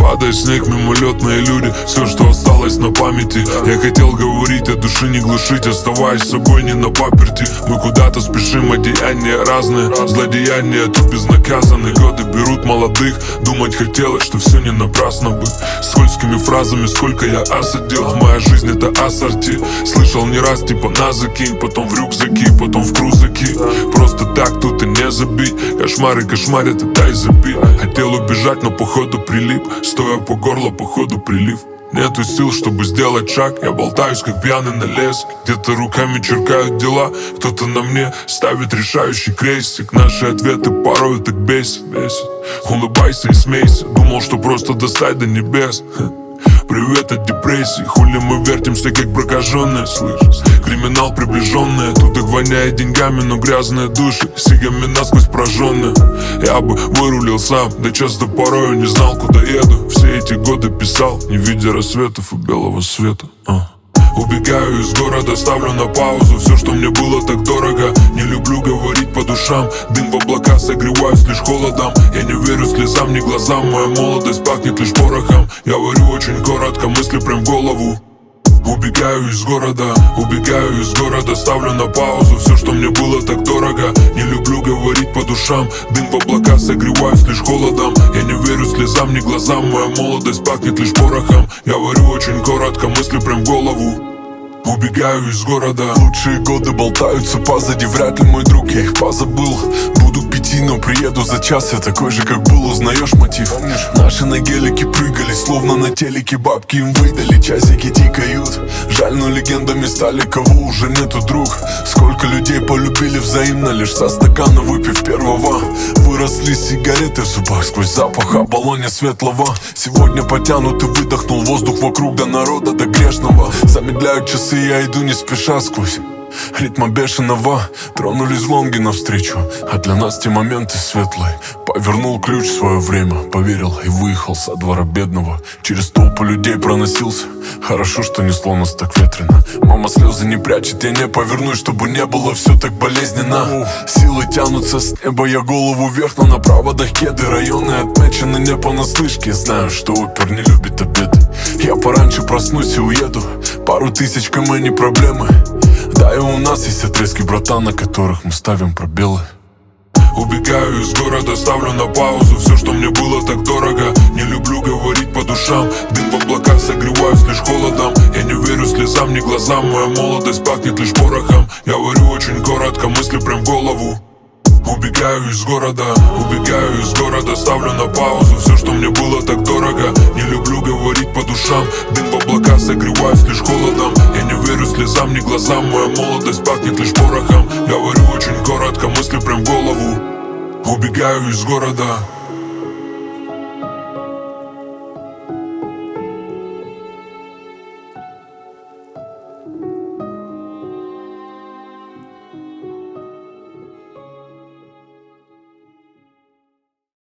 Падает снег, мимолетные люди, все, что осталось на памяти. Я хотел говорить, от души не глушить, оставаясь собой не на паперти. Мы куда-то спешим, одеяния разные, злодеяния тут безнаказаны. Годы берут молодых, думать хотелось, что все не напрасно бы. Скользкими фразами сколько я осадил, моя жизнь это ассорти. Слышал не раз, типа на закинь, потом в рюкзаки, потом в крузаки. Просто так тут и не забить, кошмары кошмарят, это и забить. Хотел убежать, но походу прилип, стоя по горло, походу прилив. Нету сил, чтобы сделать шаг, я болтаюсь, как пьяный на леске. Где-то руками черкают дела, кто-то на мне ставит решающий крестик. Наши ответы порой так бесит. Улыбайся и смейся, думал, что просто достать до небес. Привет от депрессии, хули мы вертимся, как прокаженные, слышишь? Криминал приближенный, тут их воняет деньгами, но грязные души сигами насквозь прожженные. Я бы вырулил сам, да часто порою не знал, куда еду. Все эти годы писал, не видя рассветов и белого света. Убегаю из города, ставлю на паузу все, что мне было так дорого. Не люблю говорить по душам, дым в облака, согреваюсь лишь холодом. Я не верю слезам, ни глазам, моя молодость пахнет лишь порохом. Я говорю очень коротко, мысли прям в голову. Убегаю из города, ставлю на паузу все, что мне было так дорого. Не люблю говорить по душам, дым в облака, согреваюсь лишь холодом. Я не верю слезам, ни глазам, моя молодость пахнет лишь порохом. Я говорю очень коротко, мысли прям в голову. Убегаю из города. Лучшие годы болтаются позади, вряд ли мой друг, я их позабыл. Буду к 5, но приеду за час, я такой же, как был, узнаешь мотив? Наши на гелике прыгали, словно на телеке, бабки им выдали, часики тикают. Жаль, но легендами стали, кого уже нету, друг. Сколько людей полюбили взаимно, лишь со стакана выпив первого. Выросли сигареты в зубах, сквозь запах оболоня светлого. Сегодня потянут и выдохнул воздух вокруг, до народа, до грешного. Замедляют часы, я иду не спеша сквозь ритма бешеного. Тронулись лонги навстречу, а для нас те моменты светлые. Повернул ключ в свое время, поверил и выехал со двора бедного. Через толпу людей проносился, хорошо, что несло нас так ветрено. Мама слезы не прячет, я не повернусь, чтобы не было все так болезненно. Силы тянутся с неба, я голову вверх, но на проводах кеды. Районы отмечены не понаслышке, знаю, что опер не любит обеды. Я пораньше проснусь и уеду, пару тысяч км не проблемы. Да, и у нас есть отрезки, братан, на которых мы ставим пробелы. Убегаю из города, ставлю на паузу все, что мне было так дорого. Не люблю говорить по душам, дым в облака, согреваюсь лишь холодом. Я не верю слезам, ни глазам, моя молодость пахнет лишь порохом. Я говорю очень коротко, мысли прям в голову. Убегаю из города, ставлю на паузу все, что мне было так дорого. Не люблю говорить по душам, дым в облака, согреваюсь лишь холодом. Я не верю слезам, ни глазам, моя молодость пахнет лишь порохом. Я говорю очень коротко, мысли прям в голову. Убегаю из города.